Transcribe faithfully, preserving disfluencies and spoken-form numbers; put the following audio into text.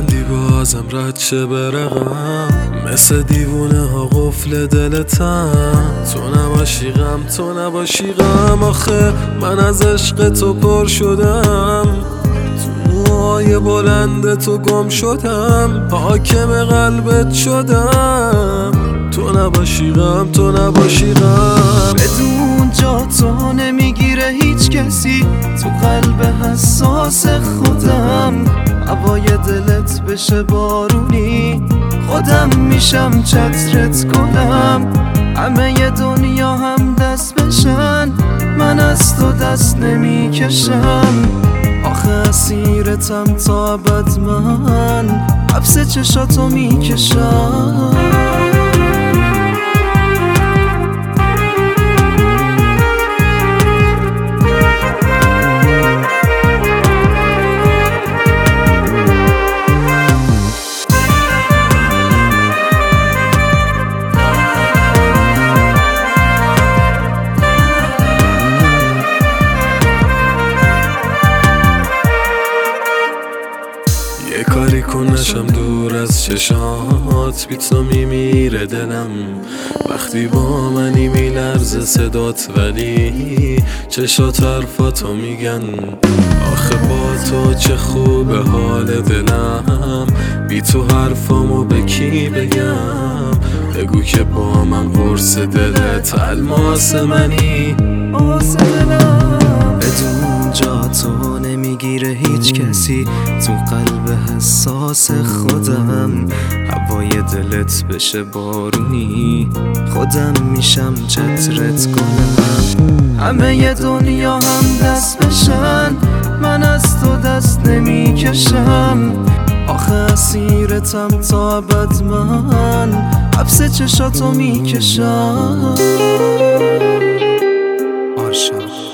میخندی بازم رد شه برقم، مثل دیوونه ها قفل دلتم. تو نباشی غم، تو نباشی غم، آخه من از عشق تو پر شدم. تو موهای بلند تو گم شدم، حاکم قلبت شدم. تو نباشی غم، تو نباشی غم. بدون جا تو نمیگیره هیچ کسی تو قلب حساس خودم. هوای دلت بشه بارونی، خودم میشم چترت کنم. همه دنیا هم دست بشن، من از تو دست نمیکشم. آخه اسیرتم تا ابد، من حبس چشاتو میکشم. یه کاری کن نشم دور از چشات، بی تو میمیره دلم. وقتی با منی میلرزه صدات، ولی چشات حرفاتو میگن. آخه با تو چه خوبه حال دلم، بی تو حرفامو به کی بگم؟ بگو که با من قرص دلت الماس منی. بدون جا تو نمیگیره هیچ کسی تو قلب حساس خودم. هوای دلت بشه بارونی، خودم میشم چترت کنم. همه دنیا هم دست بشن، من از تو دست نمیکشم. آخه اسیرتم تا ابد، من حبس چشاتو میکشم. آرشا